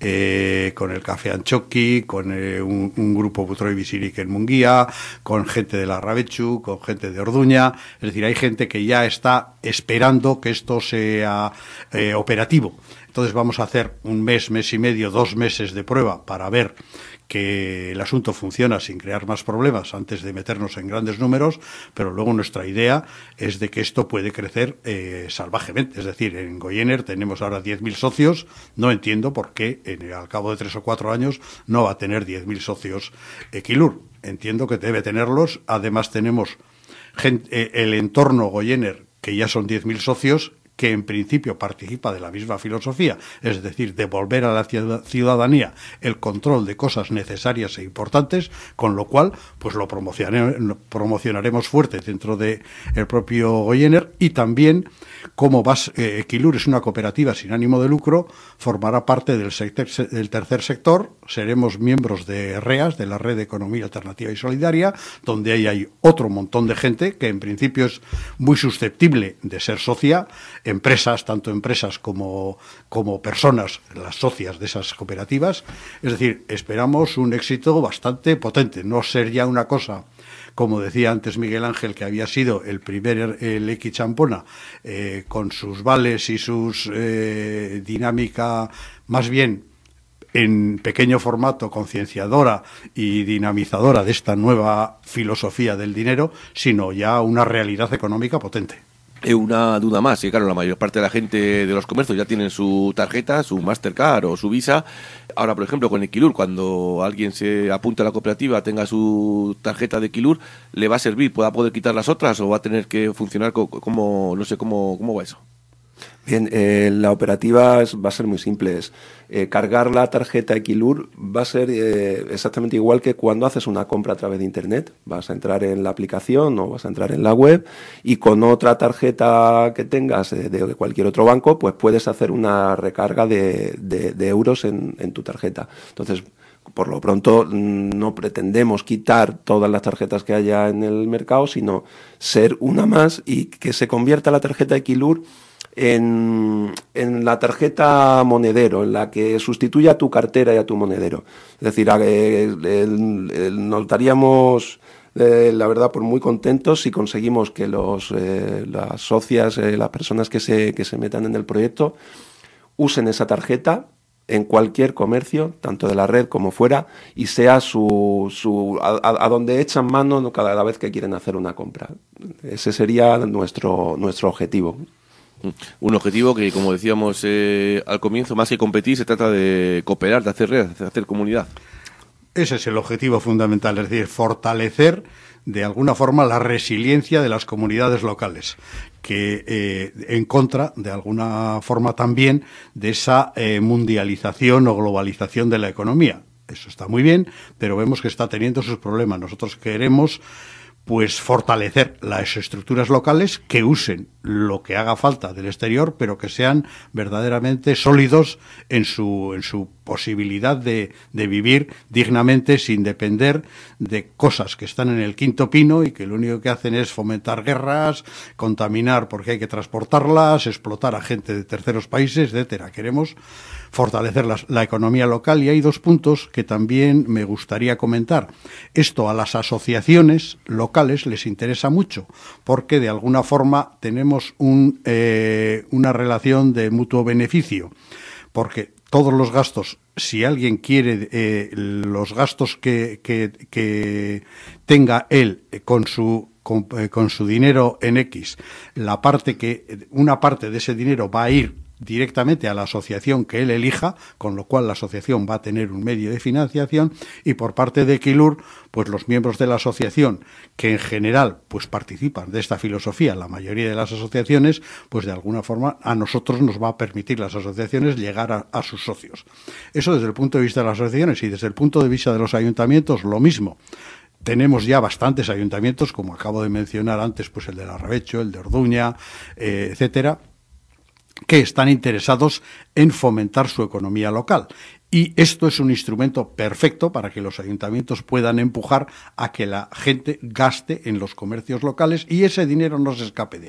con el Café Anchoqui, con un grupo Butroi Bizirik en Munguía, con gente de Larrabechu, con gente de Orduña. Es decir, hay gente que ya está esperando que esto sea operativo. Entonces vamos a hacer un mes, mes y medio, 2 meses de prueba para ver que el asunto funciona sin crear más problemas antes de meternos en grandes números, pero luego nuestra idea es de que esto puede crecer salvajemente. Es decir, en Goyener tenemos ahora 10.000 socios, no entiendo por qué al cabo de 3 o 4 años no va a tener 10.000 socios Equilur. Entiendo que debe tenerlos. Además tenemos el entorno Goyener, que ya son 10.000 socios, que en principio participa de la misma filosofía, es decir, devolver a la ciudadanía el control de cosas necesarias e importantes, con lo cual pues lo promocionaremos fuerte dentro del propio Goyener. Y también, como Equilur es una cooperativa sin ánimo de lucro, formará parte del tercer sector. Seremos miembros de REAS, de la Red de Economía Alternativa y Solidaria, donde ahí hay otro montón de gente que en principio es muy susceptible de ser socia, empresas, tanto empresas como personas, las socias de esas cooperativas. Es decir, esperamos un éxito bastante potente, no ser ya una cosa, como decía antes Miguel Ángel, que había sido el primer Eki Champona, con sus vales y sus dinámica más bien en pequeño formato, concienciadora y dinamizadora de esta nueva filosofía del dinero, sino ya una realidad económica potente. Una duda más, y claro, la mayor parte de la gente de los comercios ya tienen su tarjeta, su Mastercard o su Visa. Ahora, por ejemplo, con Equilur, cuando alguien se apunta a la cooperativa, tenga su tarjeta de Equilur, ¿le va a servir? ¿Va a poder quitar las otras o va a tener que funcionar como no sé cómo va eso? Bien, la operativa va a ser muy simple. Cargar la tarjeta Equilur va a ser exactamente igual que cuando haces una compra a través de Internet. Vas a entrar en la aplicación o vas a entrar en la web y con otra tarjeta que tengas de cualquier otro banco, pues puedes hacer una recarga de euros en tu tarjeta. Entonces, por lo pronto, no pretendemos quitar todas las tarjetas que haya en el mercado, sino ser una más y que se convierta la tarjeta Equilur en la tarjeta monedero, en la que sustituya a tu cartera y a tu monedero. Es decir, nos daríamos, la verdad, por muy contentos si conseguimos que las socias, las personas que se metan en el proyecto, usen esa tarjeta en cualquier comercio, tanto de la red como fuera, y sea a donde echan mano cada vez que quieren hacer una compra. Ese sería nuestro objetivo. Un objetivo que, como decíamos al comienzo, más que competir, se trata de cooperar, de hacer red, de hacer comunidad. Ese es el objetivo fundamental, es decir, fortalecer de alguna forma la resiliencia de las comunidades locales, que en contra, de alguna forma también, de esa mundialización o globalización de la economía. Eso está muy bien, pero vemos que está teniendo sus problemas. Nosotros queremos pues fortalecer las estructuras locales que usen lo que haga falta del exterior, pero que sean verdaderamente sólidos en su posibilidad de vivir dignamente sin depender de cosas que están en el quinto pino y que lo único que hacen es fomentar guerras, contaminar porque hay que transportarlas, explotar a gente de terceros países, etcétera. Queremos fortalecer la economía local y hay 2 puntos que también me gustaría comentar. Esto a las asociaciones locales les interesa mucho porque de alguna forma tenemos una relación de mutuo beneficio, porque todos los gastos, si alguien quiere los gastos que tenga él con su dinero en X, una parte de ese dinero va a ir directamente a la asociación que él elija, con lo cual la asociación va a tener un medio de financiación, y por parte de Equilur, pues los miembros de la asociación, que en general pues participan de esta filosofía, la mayoría de las asociaciones, pues de alguna forma a nosotros nos va a permitir las asociaciones llegar a sus socios. Eso desde el punto de vista de las asociaciones, y desde el punto de vista de los ayuntamientos lo mismo. Tenemos ya bastantes ayuntamientos, como acabo de mencionar antes, pues el de Larrabechu, el de Orduña, etcétera, que están interesados en fomentar su economía local. Y esto es un instrumento perfecto para que los ayuntamientos puedan empujar a que la gente gaste en los comercios locales y ese dinero no se escape de ahí.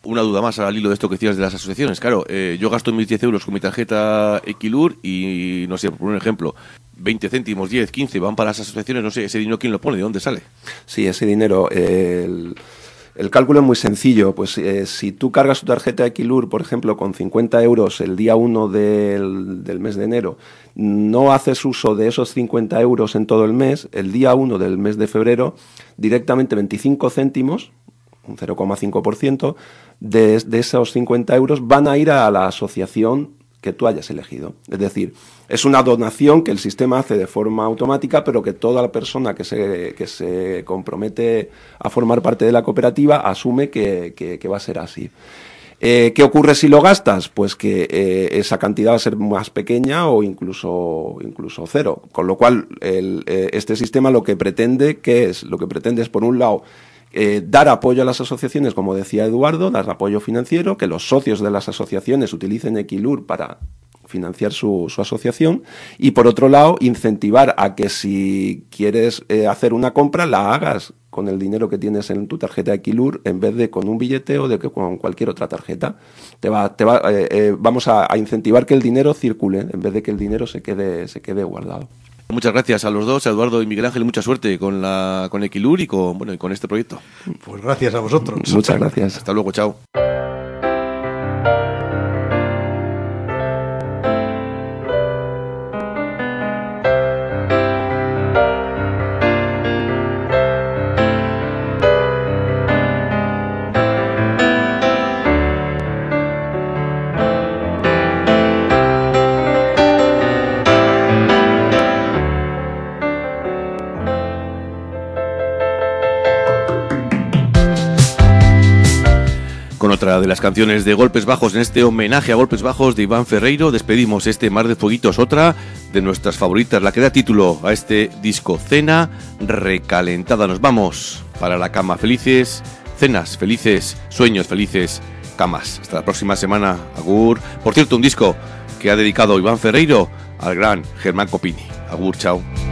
Una duda más al hilo de esto que decías de las asociaciones. Claro, yo gasto mis 10 euros con mi tarjeta Equilur y, no sé, por un ejemplo, 20 céntimos, 10, 15 van para las asociaciones, no sé, ese dinero ¿quién lo pone? ¿De dónde sale? Sí, ese dinero, el cálculo es muy sencillo. Pues si tú cargas tu tarjeta Equilur, por ejemplo, con 50 euros el día 1 del mes de enero, no haces uso de esos 50 euros en todo el mes, el día 1 del mes de febrero, directamente 25 céntimos, un 0,5%, de esos 50 euros van a ir a la asociación que tú hayas elegido. Es decir, es una donación que el sistema hace de forma automática, pero que toda la persona que se compromete a formar parte de la cooperativa asume que va a ser así. ¿Qué ocurre si lo gastas? Pues que esa cantidad va a ser más pequeña o incluso cero. Con lo cual, este sistema lo que pretende es, por un lado, dar apoyo a las asociaciones, como decía Eduardo, dar apoyo financiero, que los socios de las asociaciones utilicen Equilur para financiar su asociación, y por otro lado, incentivar a que si quieres hacer una compra, la hagas con el dinero que tienes en tu tarjeta Equilur en vez de con un billete o con cualquier otra tarjeta. Vamos a incentivar que el dinero circule en vez de que el dinero se quede guardado. Muchas gracias a los dos, a Eduardo y Miguel Ángel, mucha suerte con Equilur y con este proyecto. Pues gracias a vosotros. Muchas gracias. Hasta luego, chao. Con otra de las canciones de Golpes Bajos, en este homenaje a Golpes Bajos de Iván Ferreiro, despedimos este Mar de Fueguitos, otra de nuestras favoritas, la que da título a este disco, Cena Recalentada. Nos vamos para la cama. Felices cenas, felices sueños, felices camas. Hasta la próxima semana. Agur. Por cierto, un disco que ha dedicado Iván Ferreiro al gran Germán Copini. Agur, chao.